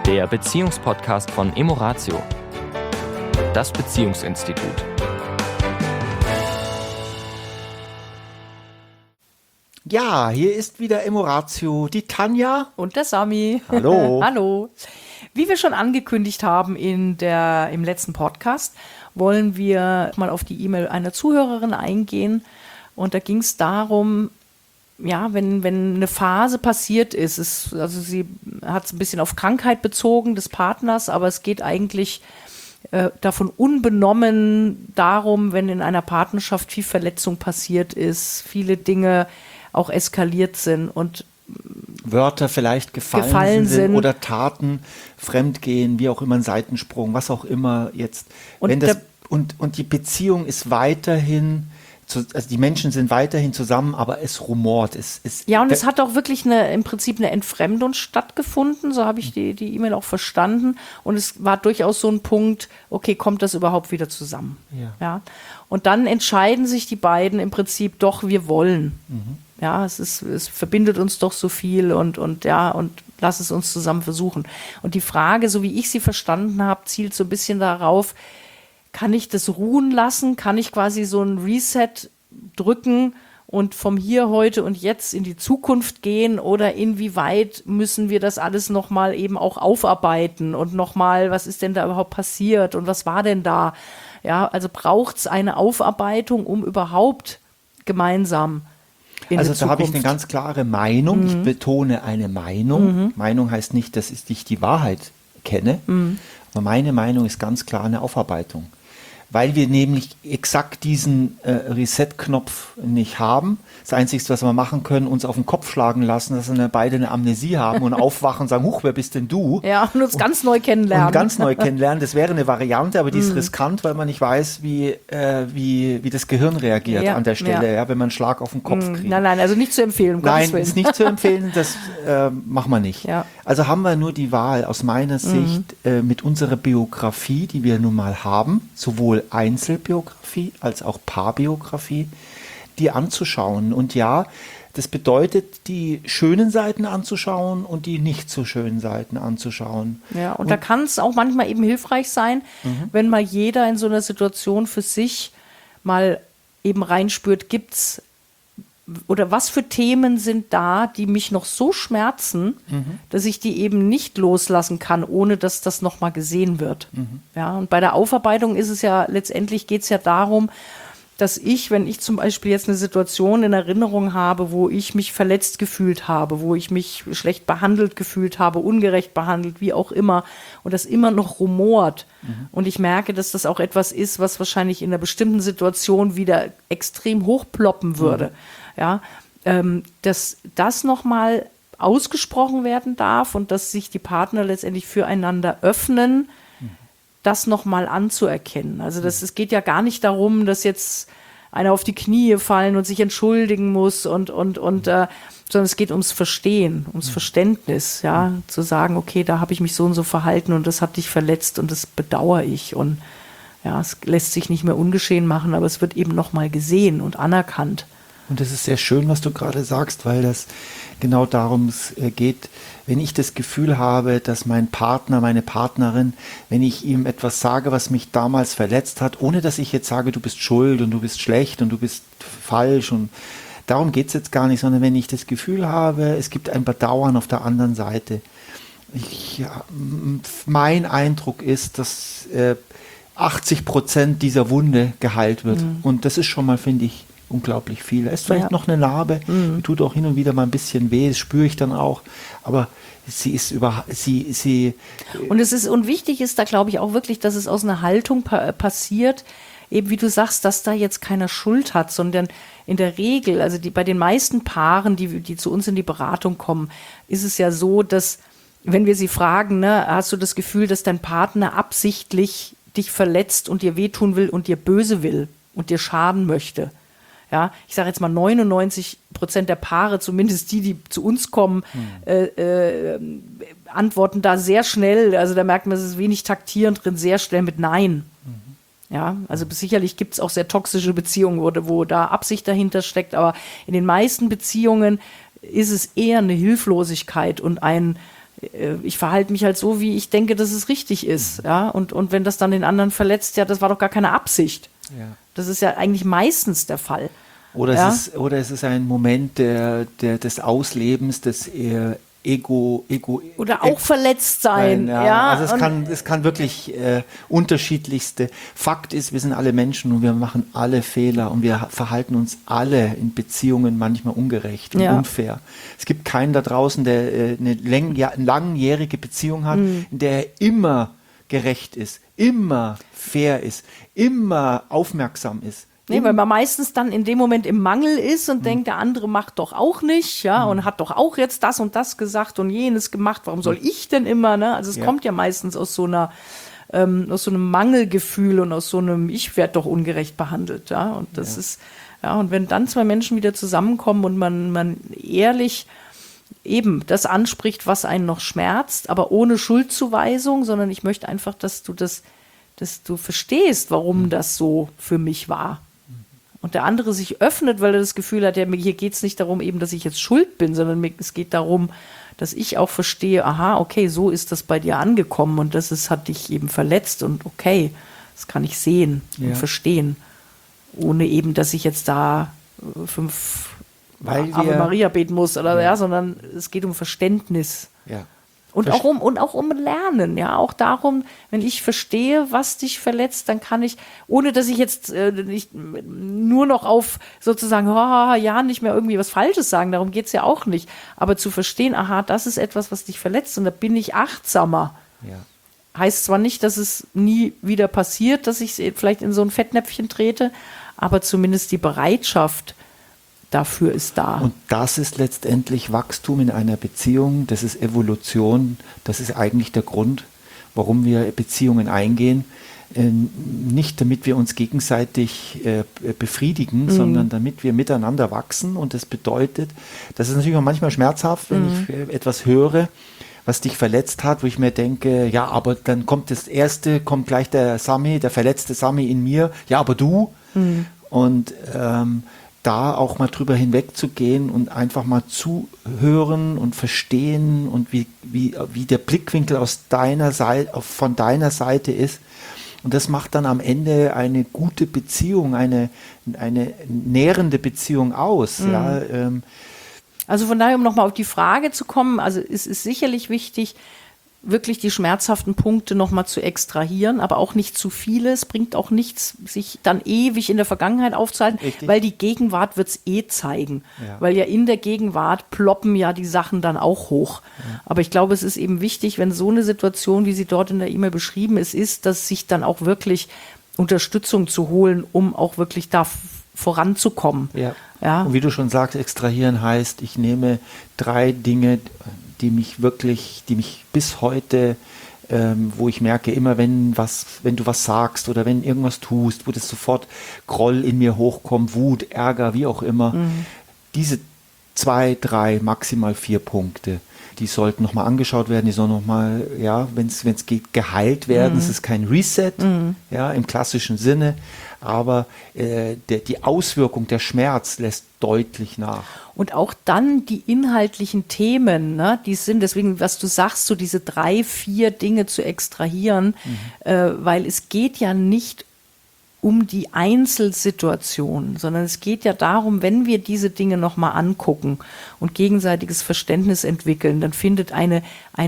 der Beziehungspodcast von Emoratio, das Beziehungsinstitut. Ja, hier ist wieder Emoratio, die Tanja und der Sami. Hallo. Hallo. Wie wir schon angekündigt haben im letzten Podcast, wollen wir mal auf die E-Mail einer Zuhörerin eingehen. Und da ging es darum, ja, wenn eine Phase passiert ist, also sie hat es ein bisschen auf Krankheit bezogen des Partners, aber es geht eigentlich davon unbenommen darum, wenn in einer Partnerschaft viel Verletzung passiert ist, viele Dinge auch eskaliert sind und Wörter vielleicht gefallen sind oder Taten, Fremdgehen, wie auch immer, ein Seitensprung, was auch immer jetzt. Und die Beziehung ist weiterhin, also die Menschen sind weiterhin zusammen, aber es rumort. Es hat auch wirklich im Prinzip eine Entfremdung stattgefunden, so habe ich die E-Mail auch verstanden. Und es war durchaus so ein Punkt, okay, kommt das überhaupt wieder zusammen? Ja. Und dann entscheiden sich die beiden im Prinzip doch, wir wollen. Mhm. Ja, es verbindet uns doch so viel und lass es uns zusammen versuchen. Und die Frage, so wie ich sie verstanden habe, zielt so ein bisschen darauf, kann ich das ruhen lassen? Kann ich quasi so ein Reset drücken und vom Hier, heute und jetzt in die Zukunft gehen? Oder inwieweit müssen wir das alles nochmal eben auch aufarbeiten und nochmal, was ist denn da überhaupt passiert und was war denn da? Ja, also braucht es eine Aufarbeitung, um überhaupt gemeinsam also da habe ich eine ganz klare Meinung. Mhm. Ich betone eine Meinung. Mhm. Meinung heißt nicht, dass ich die Wahrheit kenne. Mhm. Aber meine Meinung ist ganz klar eine Aufarbeitung. Weil wir nämlich exakt diesen Reset-Knopf nicht haben. Das Einzige, was wir machen können, uns auf den Kopf schlagen lassen, dass wir beide eine Amnesie haben und aufwachen und sagen, huch, wer bist denn du? Ja, und uns ganz neu kennenlernen. Das wäre eine Variante, aber die ist riskant, weil man nicht weiß, wie das Gehirn reagiert an der Stelle, wenn man einen Schlag auf den Kopf kriegt. Nein, also nicht zu empfehlen. Nein, ist nicht zu empfehlen, das machen wir nicht. Ja. Also haben wir nur die Wahl, aus meiner Sicht, mit unserer Biografie, die wir nun mal haben, sowohl Einzelbiografie als auch Paarbiografie, die anzuschauen. Und ja, das bedeutet, die schönen Seiten anzuschauen und die nicht so schönen Seiten anzuschauen. Ja, und da kann es auch manchmal eben hilfreich sein, wenn mal jeder in so einer Situation für sich mal eben reinspürt, gibt's oder was für Themen sind da, die mich noch so schmerzen, dass ich die eben nicht loslassen kann, ohne dass das nochmal gesehen wird. Ja, und bei der Aufarbeitung ist es ja, letztendlich geht es ja darum, dass wenn ich zum Beispiel jetzt eine Situation in Erinnerung habe, wo ich mich verletzt gefühlt habe, wo ich mich schlecht behandelt gefühlt habe, ungerecht behandelt, wie auch immer, und das immer noch rumort. Und ich merke, dass das auch etwas ist, was wahrscheinlich in einer bestimmten Situation wieder extrem hochploppen würde. Ja, dass das nochmal ausgesprochen werden darf und dass sich die Partner letztendlich füreinander öffnen, das nochmal anzuerkennen. Also es geht ja gar nicht darum, dass jetzt einer auf die Knie fallen und sich entschuldigen muss sondern es geht ums Verstehen, ums Verständnis, ja, zu sagen, okay, da habe ich mich so und so verhalten und das hat dich verletzt und das bedauere ich und ja, es lässt sich nicht mehr ungeschehen machen, aber es wird eben nochmal gesehen und anerkannt. Und das ist sehr schön, was du gerade sagst, weil das genau darum geht, wenn ich das Gefühl habe, dass mein Partner, meine Partnerin, wenn ich ihm etwas sage, was mich damals verletzt hat, ohne dass ich jetzt sage, du bist schuld und du bist schlecht und du bist falsch und darum geht es jetzt gar nicht, sondern wenn ich das Gefühl habe, es gibt ein Bedauern auf der anderen Seite. Mein Eindruck ist, dass 80% dieser Wunde geheilt wird. Und das ist schon mal, finde ich, unglaublich viel. Es ist vielleicht noch eine Narbe, tut auch hin und wieder mal ein bisschen weh, das spüre ich dann auch, aber sie ist Und wichtig ist da, glaube ich, auch wirklich, dass es aus einer Haltung passiert, eben wie du sagst, dass da jetzt keiner Schuld hat, sondern in der Regel, also bei den meisten Paaren, die zu uns in die Beratung kommen, ist es ja so, dass, wenn wir sie fragen, hast du das Gefühl, dass dein Partner absichtlich dich verletzt und dir wehtun will und dir böse will und dir schaden möchte? Ja, ich sage jetzt mal 99% der Paare, zumindest die zu uns kommen, antworten da sehr schnell, also da merkt man, es ist wenig taktierend drin, sehr schnell mit Nein. Ja, also sicherlich gibt es auch sehr toxische Beziehungen, wo da Absicht dahinter steckt, aber in den meisten Beziehungen ist es eher eine Hilflosigkeit und ein ich verhalte mich halt so, wie ich denke, dass es richtig ist. Ja? Und wenn das dann den anderen verletzt, ja, das war doch gar keine Absicht. Ja. Das ist ja eigentlich meistens der Fall. Oder es ist ein Moment des Auslebens, des Ego oder auch verletzt sein. Ja. Also es kann wirklich unterschiedlichste. Fakt ist, wir sind alle Menschen und wir machen alle Fehler und wir verhalten uns alle in Beziehungen manchmal ungerecht und unfair. Es gibt keinen da draußen, der eine langjährige Beziehung hat, in der er immer gerecht ist, immer fair ist, immer aufmerksam ist. Nee, weil man meistens dann in dem Moment im Mangel ist und denkt, der andere macht doch auch nicht, ja, und hat doch auch jetzt das und das gesagt und jenes gemacht, warum soll ich denn immer, ne? Also es kommt ja meistens aus so einem Mangelgefühl und aus so einem, ich werde doch ungerecht behandelt, ja, und das ist, und wenn dann zwei Menschen wieder zusammenkommen und man ehrlich eben das anspricht, was einen noch schmerzt, aber ohne Schuldzuweisung, sondern ich möchte einfach, dass du verstehst, warum das so für mich war. Und der andere sich öffnet, weil er das Gefühl hat, ja, hier geht es nicht darum, eben, dass ich jetzt schuld bin, sondern es geht darum, dass ich auch verstehe, aha, okay, so ist das bei dir angekommen und hat dich eben verletzt und okay, das kann ich sehen und verstehen, ohne eben, dass ich jetzt da 5 Ave Maria beten muss oder sondern es geht um Verständnis. Ja. Und auch um Lernen, ja, auch darum, wenn ich verstehe, was dich verletzt, dann kann ich, ohne dass ich jetzt nicht nur noch auf sozusagen, nicht mehr irgendwie was Falsches sagen, darum geht es ja auch nicht, aber zu verstehen, aha, das ist etwas, was dich verletzt und da bin ich achtsamer. Ja. Heißt zwar nicht, dass es nie wieder passiert, dass ich vielleicht in so ein Fettnäpfchen trete, aber zumindest die Bereitschaft dafür ist da. Und das ist letztendlich Wachstum in einer Beziehung, das ist Evolution, das ist eigentlich der Grund, warum wir Beziehungen eingehen. Nicht damit wir uns gegenseitig befriedigen, sondern damit wir miteinander wachsen. Und das bedeutet, das ist natürlich auch manchmal schmerzhaft, wenn ich etwas höre, was dich verletzt hat, wo ich mir denke, ja, aber dann kommt gleich der verletzte Sami in mir, ja, aber du. Und da auch mal drüber hinwegzugehen und einfach mal zuhören und verstehen und wie der Blickwinkel von deiner Seite ist. Und das macht dann am Ende eine gute Beziehung, eine nährende Beziehung aus. Ja, also von daher, um nochmal auf die Frage zu kommen, also es ist sicherlich wichtig, wirklich die schmerzhaften Punkte nochmal zu extrahieren, aber auch nicht zu viele. Es bringt auch nichts, sich dann ewig in der Vergangenheit aufzuhalten, weil die Gegenwart wird es zeigen. Ja. Weil ja in der Gegenwart ploppen ja die Sachen dann auch hoch. Ja. Aber ich glaube, es ist eben wichtig, wenn so eine Situation, wie sie dort in der E-Mail beschrieben ist, dass sich dann auch wirklich Unterstützung zu holen, um auch wirklich da voranzukommen. Ja. Ja. Und wie du schon sagst, extrahieren heißt, ich nehme 3 Dinge, die mich bis heute, wo ich merke, immer wenn du was sagst oder wenn irgendwas tust, wo das sofort Groll in mir hochkommt, Wut, Ärger, wie auch immer, diese 2, 3, maximal 4 Punkte, die sollten nochmal angeschaut werden, die sollen nochmal, wenn es geht, geheilt werden. Es ist kein Reset, im klassischen Sinne, aber die Auswirkung, der Schmerz lässt deutlich nach. Und auch dann die inhaltlichen Themen, ne, die sind, deswegen, was du sagst, so diese 3, 4 Dinge zu extrahieren, weil es geht ja nicht um die Einzelsituation, sondern es geht ja darum, wenn wir diese Dinge nochmal angucken und gegenseitiges Verständnis entwickeln, dann findet eine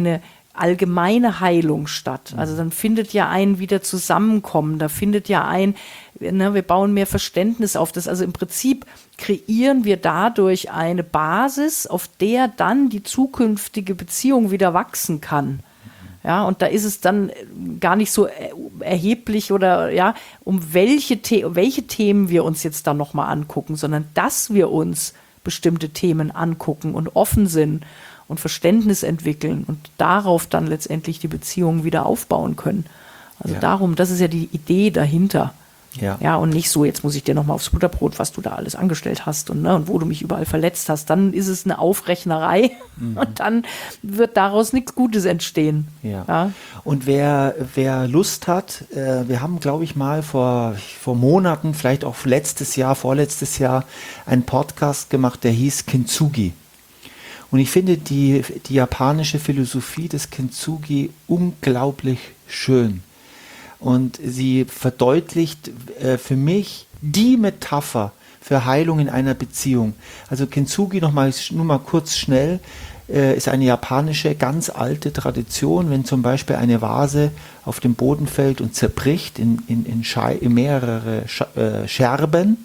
allgemeine Heilung statt. Also dann findet ja ein wieder Zusammenkommen, da findet ja wir bauen mehr Verständnis auf das. Also im Prinzip kreieren wir dadurch eine Basis, auf der dann die zukünftige Beziehung wieder wachsen kann. Ja, und da ist es dann gar nicht so erheblich oder um welche Themen wir uns jetzt dann nochmal angucken, sondern dass wir uns bestimmte Themen angucken und offen sind und Verständnis entwickeln und darauf dann letztendlich die Beziehungen wieder aufbauen können. Also darum, das ist ja die Idee dahinter. Ja, und nicht so, jetzt muss ich dir nochmal aufs Butterbrot, was du da alles angestellt hast und wo du mich überall verletzt hast. Dann ist es eine Aufrechnerei und dann wird daraus nichts Gutes entstehen. Ja. Und wer Lust hat, wir haben, glaube ich, mal vor Monaten, vielleicht auch vorletztes Jahr, einen Podcast gemacht, der hieß Kintsugi. Und ich finde die japanische Philosophie des Kintsugi unglaublich schön. Und sie verdeutlicht für mich die Metapher für Heilung in einer Beziehung. Also Kintsugi, nur mal kurz schnell, ist eine japanische, ganz alte Tradition. Wenn zum Beispiel eine Vase auf den Boden fällt und zerbricht in mehrere Scherben,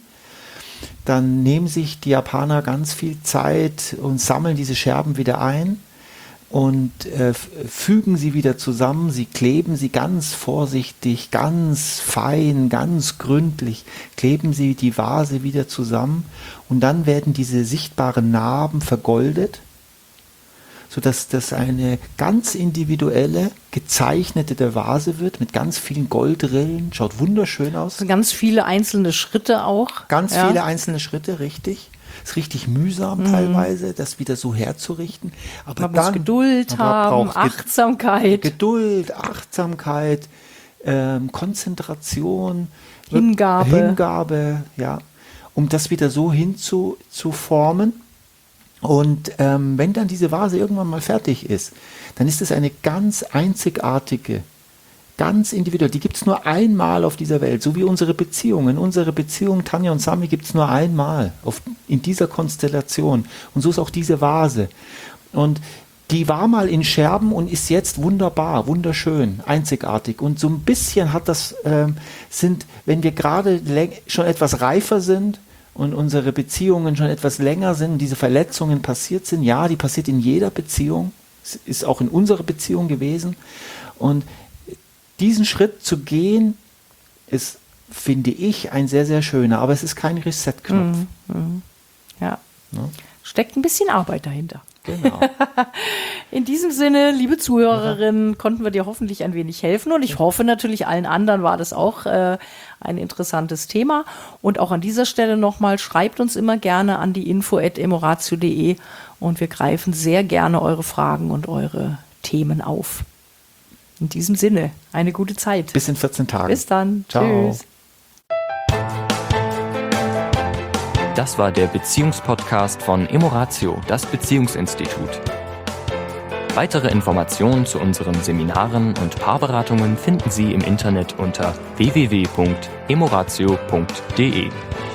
dann nehmen sich die Japaner ganz viel Zeit und sammeln diese Scherben wieder ein und fügen sie wieder zusammen. Sie kleben sie ganz vorsichtig, ganz fein, ganz gründlich, kleben sie die Vase wieder zusammen und dann werden diese sichtbaren Narben vergoldet, sodass das eine ganz individuelle, gezeichnete Vase wird mit ganz vielen Goldrillen. Schaut wunderschön aus. Ganz viele einzelne Schritte auch. Ganz viele einzelne Schritte, richtig. Ist richtig mühsam teilweise, das wieder so herzurichten. Aber man muss Geduld haben, Achtsamkeit. Geduld, Achtsamkeit, Konzentration. Hingabe, ja. Um das wieder so hinzuformen. Und wenn dann diese Vase irgendwann mal fertig ist, dann ist es eine ganz einzigartige, ganz individuell. Die gibt es nur einmal auf dieser Welt, so wie unsere Beziehungen. Unsere Beziehung, Tanja und Sami, gibt es nur einmal in dieser Konstellation. Und so ist auch diese Vase. Und die war mal in Scherben und ist jetzt wunderbar, wunderschön, einzigartig. Und so ein bisschen hat das, wenn wir gerade schon etwas reifer sind, und unsere Beziehungen schon etwas länger sind, diese Verletzungen passiert sind, ja, die passiert in jeder Beziehung, ist auch in unserer Beziehung gewesen. Und diesen Schritt zu gehen, ist, finde ich, ein sehr, sehr schöner, aber es ist kein Reset-Knopf. Ja. Steckt ein bisschen Arbeit dahinter. Genau. In diesem Sinne, liebe Zuhörerinnen, konnten wir dir hoffentlich ein wenig helfen und ich hoffe natürlich allen anderen war das auch ein interessantes Thema und auch an dieser Stelle nochmal, schreibt uns immer gerne an die info@emoratio.de und wir greifen sehr gerne eure Fragen und eure Themen auf. In diesem Sinne, eine gute Zeit. Bis in 14 Tagen. Bis dann. Ciao. Tschüss. Das war der Beziehungspodcast von Emoratio, das Beziehungsinstitut. Weitere Informationen zu unseren Seminaren und Paarberatungen finden Sie im Internet unter www.emoratio.de.